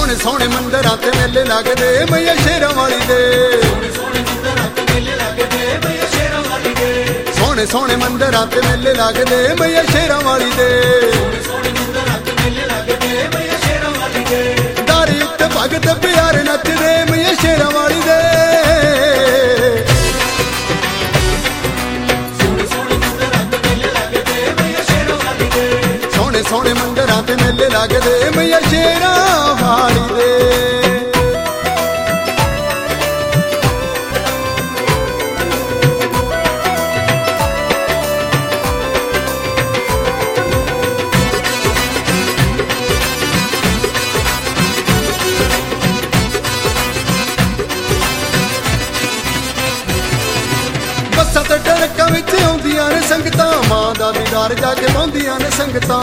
सोहने सोहने मंदिरां ते मेले लगदे मैया शेरां वाली दे। सोहने सोहने मंदिरां ते मेले लगदे मैया शेरां वाली दे। दारी उत्ते भगत प्यारे नचदे मैया शेरां वाली दे। सोहने सोहने मंदिरां ते मेले लगदे मैया शेरां वाली दे। बस्सां ते ट्रक्कां विच आउंदियां ने संगतां मां दा दीदार जाके पाउंदियां ने संगतां।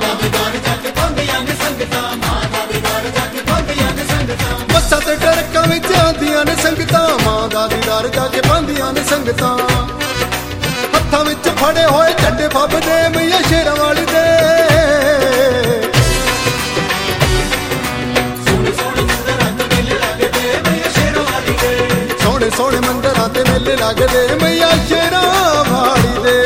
बस्सां ते ट्रक्कां विच आउंदियां ने संगतां मां दा दीदार जाके पाउंदियां ने संगतां। हत्थां विच फड़े होए झंडे फबदे मैया शेरां वाली दे। सोहने सोहने मंदिरां ते मेले लगदे मैया शेरां वाली दे।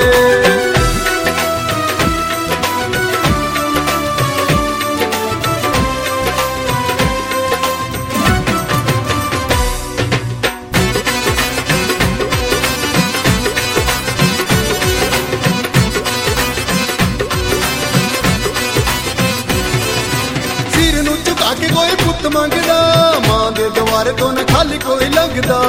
सिर नूं झुका के कोई पुत्त मंगदा मां दे द्वारे तो न खाली कोई लंघदा।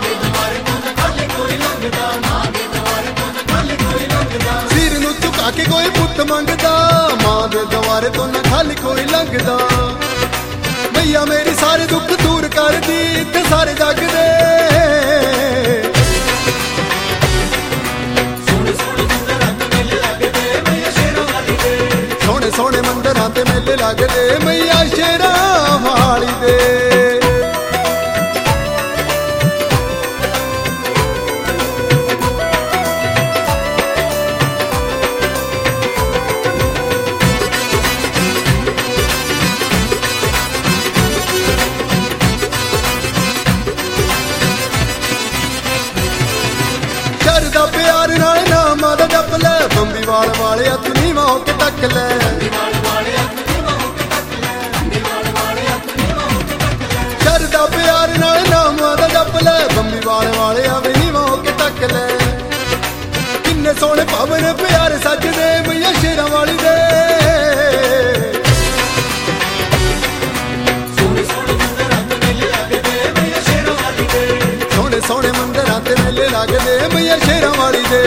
सिर नूं झुका के कोई पुत्त मंगदा मां दे द्वारे तो न खाली कोई लंघदा। मैया मेरी सारे दुख दूर कर दी इत्थे सारे जग दे। सोहने सोहने मंदिरां ते मेले लगदे मैया शेरां वाली दे। शरदा प्यार नाल नाम दा जप लै बंबी वाले हथ नीवां हो के तक लै। शरदा प्यार नाल नाम दा जप लै बंबी वाले आवे नीवां हो के तक लै। किन्ने सोहने पवन प्यारे सजदे मैया शेरां वाली दे। सोहने सोहने मंदिरां ते मेले लगदे मैया शेरां वाली दे।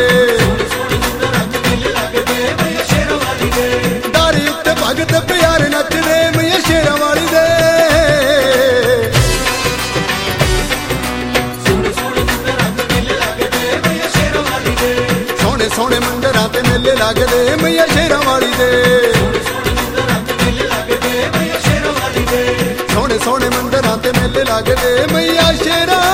दारी उत्ते भगत प्यारे नचदे मैया शेरां वाली दे। सोहने सोहने मंदिरां ते मेले लगदे मैया शेरां वाली दे। सोहने सोहने मंदिरां ते मेले लगदे मैया शेरां